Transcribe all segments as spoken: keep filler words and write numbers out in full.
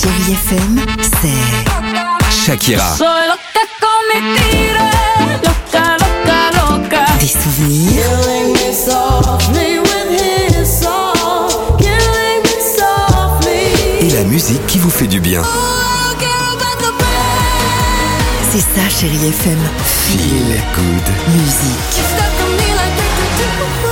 Chérie F M, c'est Shakira. Soy loca con mi tigre, loca, loca, loca. des souvenirs, Killing me softly with his song, killing me softly. Et la musique qui vous fait du bien. Oh, I don't care about the pain. c'est ça Chérie F M. Feel good. Musique. You stuck on me like do, do, do.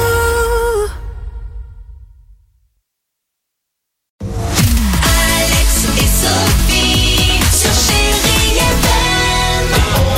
Alex et Sophie sur Chérie F M.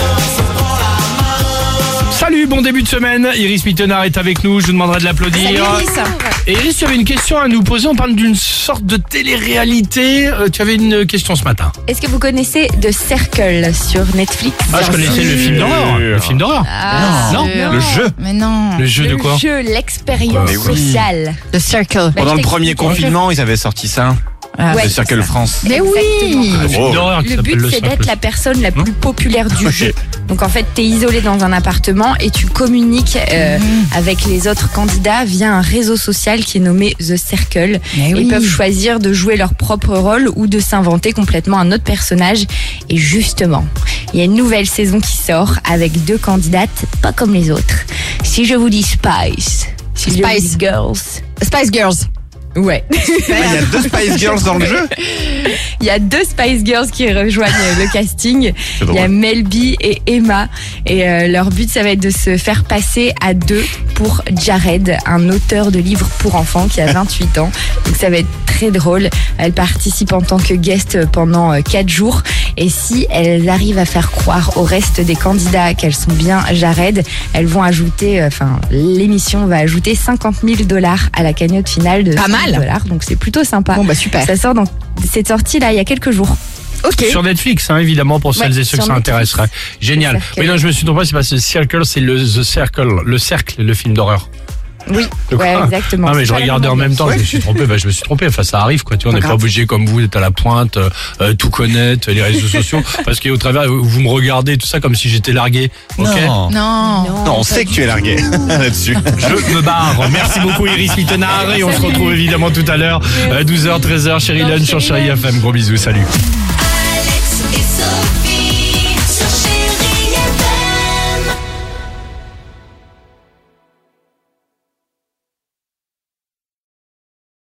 Salut, bon début de semaine. Iris Mittenard est avec nous. Je vous demanderai de l'applaudir. Et Iris, tu avais une question à nous poser. On parle d'une sorte de télé-réalité. Euh, tu avais une question ce matin. Est-ce que vous connaissez The Circle sur Netflix? Ah, je connaissais le film d'horreur. Le film d'horreur. Ah, non, sûr. le jeu. Mais non. Le jeu de Le quoi jeu, l'expérience Mais oui. sociale. The Circle. Bah, Pendant je le t'explique. premier confinement, ils avaient sorti ça. Ah, Ouais, Le Circle France. Mais oui. Exactement. Le film Oh. d'horreur qui Le s'appelle but, Le c'est Cercle. d'être la personne la plus populaire du Ok. jeu. Donc en fait, tu es isolé dans un appartement et tu communiques euh, avec les autres candidats via un réseau social qui est nommé The Circle. Mais Ils oui. peuvent choisir de jouer leur propre rôle ou de s'inventer complètement un autre personnage. Et justement, il y a une nouvelle saison qui sort avec deux candidates pas comme les autres. Si je vous dis Spice, si je vous Spice. dis Girls, Spice Girls. ouais. Ah, il y a deux Spice Girls dans le jeu. Il y a deux Spice Girls qui rejoignent le casting. C'est Il y a drôle. Melby et Emma. Et euh, leur but, ça va être de se faire passer à deux pour Jared, un auteur de livres pour enfants qui a vingt-huit ans. Donc ça va être très drôle. Elle participe en tant que guest pendant euh, quatre jours. Et si elles arrivent à faire croire au reste des candidats qu'elles sont bien Jared, elles vont ajouter, euh, enfin, l'émission va ajouter cinquante mille dollars à la cagnotte finale de Pas cent mille mal. dollars. Donc c'est plutôt sympa. Bon bah super. Ça sort dans, c'est sorti là il y a quelques jours. Ok. Sur Netflix, hein, évidemment, pour celles Ouais, et ceux que sur ça Netflix. intéresserait. Génial. Le Cercle. Oui, non, je me suis trompé, c'est pas The Circle, c'est le The Circle, le cercle, le film d'horreur. Oui, De quoi ouais, exactement. Ah, mais C'est je pas la regardais en même même temps, je me suis trompé, bah, je me suis trompé, enfin, ça arrive, quoi, tu vois, on n'est pas obligé, comme vous, d'être à la pointe, euh, euh, tout connaître, les réseaux sociaux, parce qu'au travers, vous me regardez, tout ça, comme si j'étais largué, ok? Non. Non. Non, on sait que tu es largué là-dessus. Je me barre. Merci beaucoup Iris Mittenard et on se retrouve évidemment tout à l'heure, euh, douze heures, treize heures, Chérie Lunch sur Chérie F M. Gros bisous, salut. Alex et Sophie.